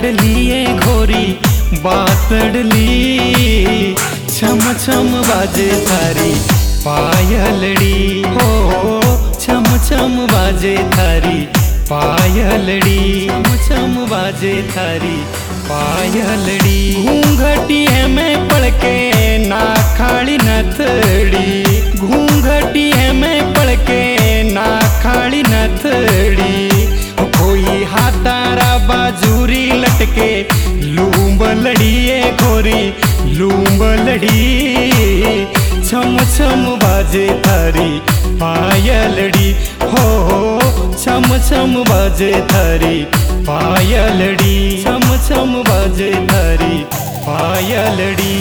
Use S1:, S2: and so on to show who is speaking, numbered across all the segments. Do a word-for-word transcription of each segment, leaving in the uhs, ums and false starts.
S1: लिए घोरी बातड़ली, छम छम बाजे थारी पायलड़ी हो, छम छम बाजे थारी पायलड़ी, छम छम बाजे थारी पायलड़ी। घूंघटी है मैं पड़के ना खाली नथड़ी, घूंघटी है मैं पड़के ना खाली नथड़ी। कोई हाथारा बाजूरी लटके लूंब लड़िए घोरी लूंब लड़ी, छम छम बाजे थारी पायलड़ी हो, छम छम बाजे थारी पायलड़ी, छम छम बाजे थारी पायलड़ी।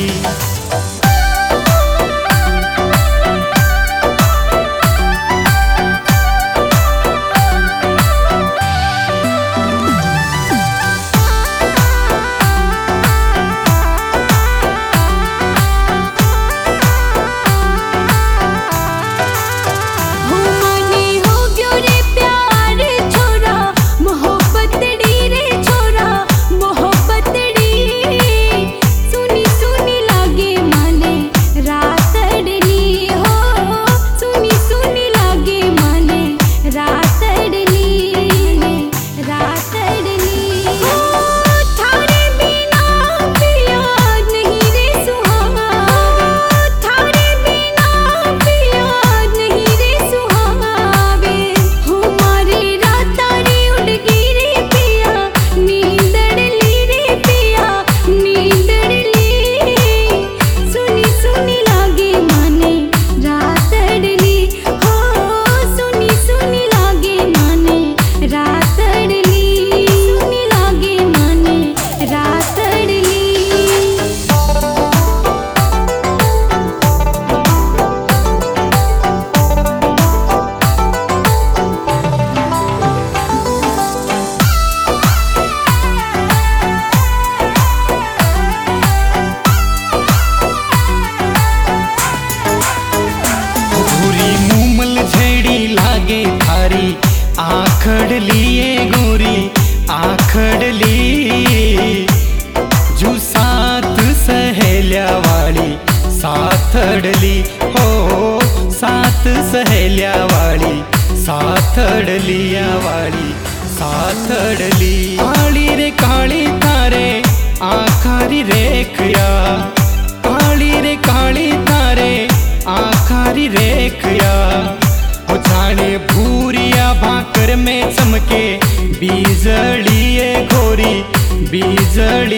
S1: आखड़ लिए गोरी आखड़ ली, जू सात सहेल्या वाली साथड़ली हो, सात सहेल्या वाली साथड़लिया वाली साथड़ली। काली रे काली तारे आखारी रेखया, काली रे काली तारे आखारी रेखया। जाने भूरिया भाकर में चमके बीजड़िए घोरी बीजड़ी,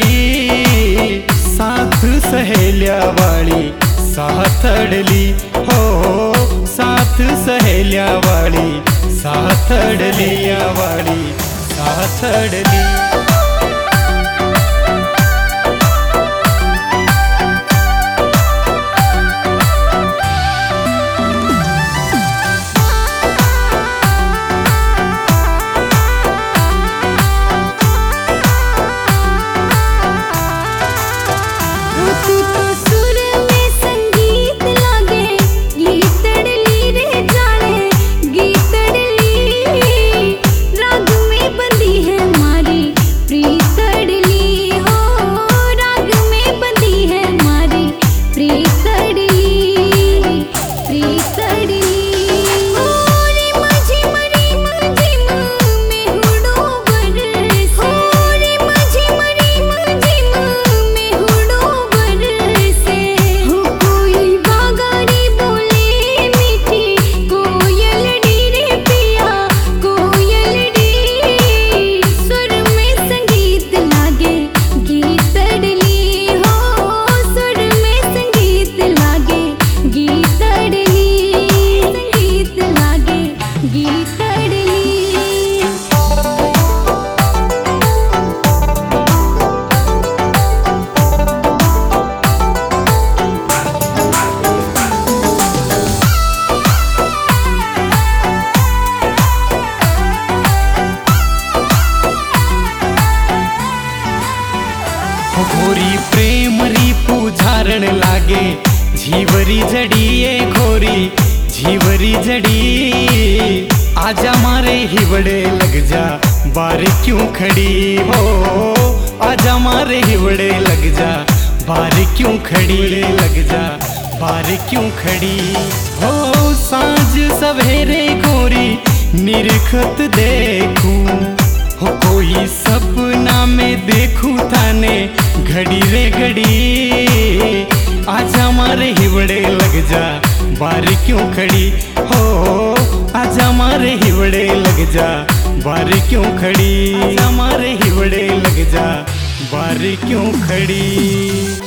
S1: साथ सहेल्या वाली साथड़ली हो, साथ सहेल्या वाली साथड़लिया वाली साथड़ली। घोरी प्रेम री पूजारण लागे, झीवरी जड़िए घोरी झीवरी जड़ी। आजा मारे हिवड़े लग जा बार क्यों खड़ी हो, आजा मारे हिवड़े लग जा, बार क्यों खड़ी लग जा, बार क्यों खड़ी हो। सांझ सवेरे गोरी निरखत देखूं हो, कोई सपना में देखूं थाने घड़ी रे घड़ी, आजा मारे हिवड़े लग जा, बार क्यों खड़ी हो, आजा मारे हिवड़े लग जा, बार क्यों खड़ी, आजा मारे हिवड़े लग जा, बार क्यों खड़ी।